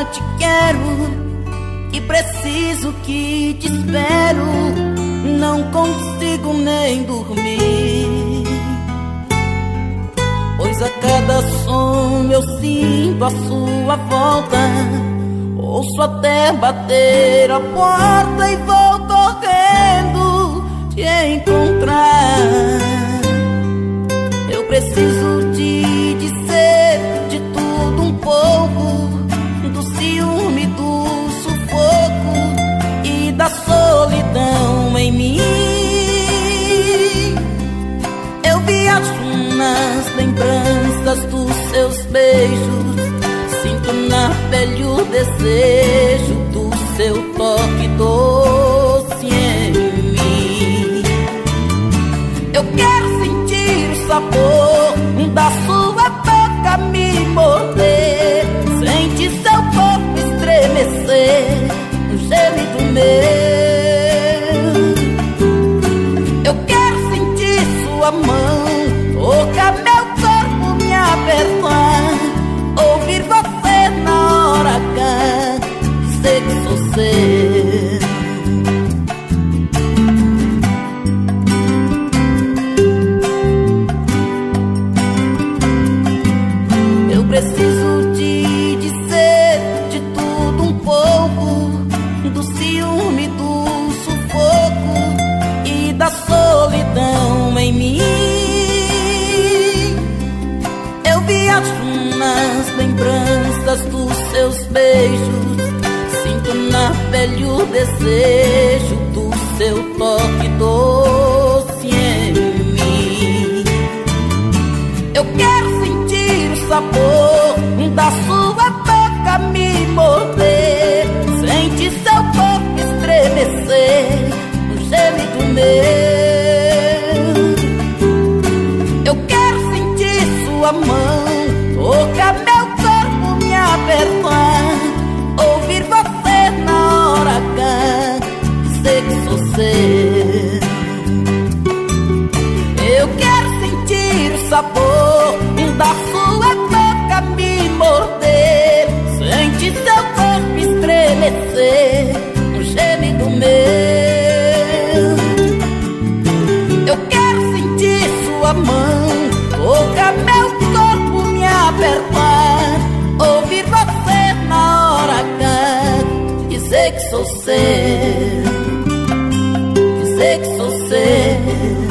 te quero e preciso que te espero. Não consigo nem dormir, pois a cada som eu sinto a sua volta. Ouço até bater a porta e vou correndo te encontrar. Eu preciso te dizer de tudo um pouco, do ciúme, do sufoco e da solidão em mim. Eu viajo nas lembranças dos seus beijos, sinto na pele o desejo do seu toque doce em mim. Eu quero sentir o sabor da sua boca me morder, sentir seu corpo estremecer no gemido meu. Eu quero sentir sua mão tocar meu corpo, me apertar, ouvir você na hora H, dizer que sou seu. Eu preciso te dizer de tudo um pouco, do ciúme, do sufoco e da solidão em mim. Eu viajo nas lembranças dos seus beijos, sinto na pele o desejo do seu toque doce em mim. Eu quero sentir o sabor da sua boca me morder, sentir seu corpo estremecer no gemido meu. Eu quero sentir sua mão tocar meu corpo, me apertar, ouvir você na hora H, dizer que sou seu. Eu quero sentir o sabor da sua boca me morder, sentir seu corpo estremecer no gemido meu. Eu quero sentir sua mão tocar meu corpo, me apertar, ouvir você na hora H, dizer que sou seu, dizer que sou seu.